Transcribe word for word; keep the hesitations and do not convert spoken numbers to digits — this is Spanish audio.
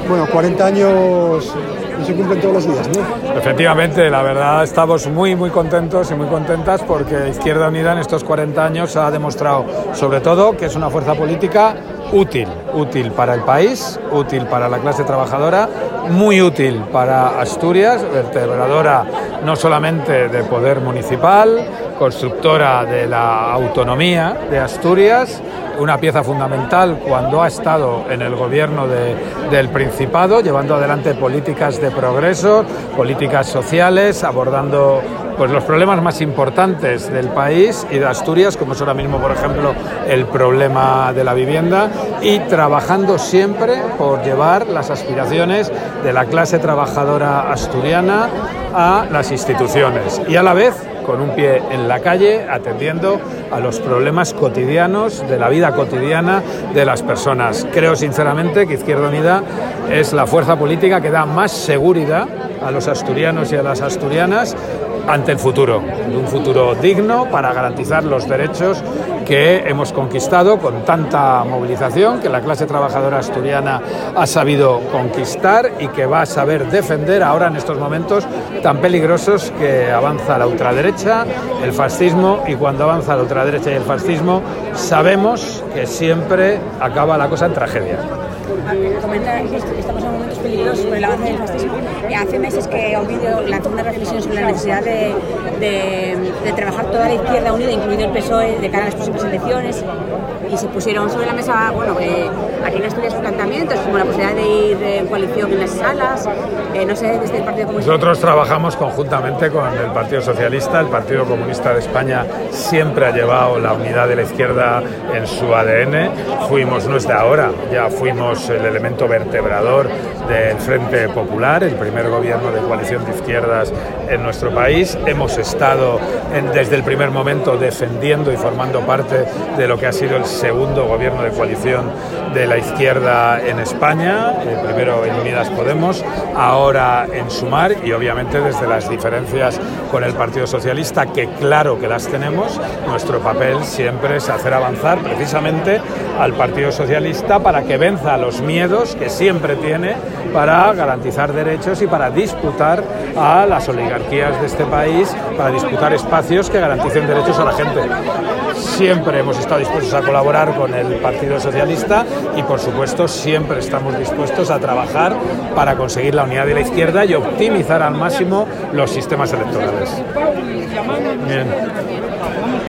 Bueno, cuarenta años no se cumplen todos los días, ¿no? Efectivamente, la verdad estamos muy muy contentos y muy contentas porque Izquierda Unida en estos cuarenta años ha demostrado sobre todo que es una fuerza política útil, útil para el país, útil para la clase trabajadora, muy útil para Asturias, vertebradora no solamente de poder municipal, constructora de la autonomía de Asturias, una pieza fundamental cuando ha estado en el gobierno de, del Principado, llevando adelante políticas de progreso, políticas sociales, abordando pues, los problemas más importantes del país y de Asturias, como es ahora mismo, por ejemplo, el problema de la vivienda, y trabajando siempre por llevar las aspiraciones de la clase trabajadora asturiana a las instituciones y a la vez con un pie en la calle, atendiendo a los problemas cotidianos de la vida cotidiana de las personas. Creo sinceramente que Izquierda Unida es la fuerza política que da más seguridad a los asturianos y a las asturianas ante el futuro, un futuro digno para garantizar los derechos que hemos conquistado con tanta movilización, que la clase trabajadora asturiana ha sabido conquistar y que va a saber defender ahora en estos momentos tan peligrosos que avanza la ultraderecha, el fascismo, y cuando avanza la ultraderecha y el fascismo sabemos que siempre acaba la cosa en tragedia. Comenta que estamos en momentos peligrosos por el avance del fascismo. Hace meses que Ovidio lanzó una reflexión sobre la necesidad de, de, de trabajar toda la Izquierda Unida, incluido el P S O E, de cara a las próximas elecciones, y se pusieron sobre la mesa, bueno, eh, aquí en Asturias planteamientos como la posibilidad de ir en coalición en las salas, eh, no sé, desde el Partido Comunista. Nosotros trabajamos conjuntamente con el Partido Socialista. El Partido Comunista de España siempre ha llevado la unidad de la izquierda en su A D N. Fuimos, no es de ahora, ya fuimos el elemento vertebrador del Frente Popular, el primer gobierno de coalición de izquierdas en nuestro país. Hemos estado en, desde el primer momento defendiendo y formando parte de lo que ha sido el segundo gobierno de coalición de la izquierda en España, eh, primero en Unidas Podemos, ahora en Sumar, y obviamente desde las diferencias con el Partido Socialista, que claro que las tenemos. Nuestro papel siempre es hacer avanzar precisamente al Partido Socialista para que venza los miedos que siempre tiene para garantizar derechos y para disputar a las oligarquías de este país, para disputar espacios que garanticen derechos a la gente. Siempre hemos estado dispuestos a colaborar con el Partido Socialista y, por supuesto, siempre estamos dispuestos a trabajar para conseguir la unidad de la izquierda y optimizar al máximo los sistemas electorales. Bien.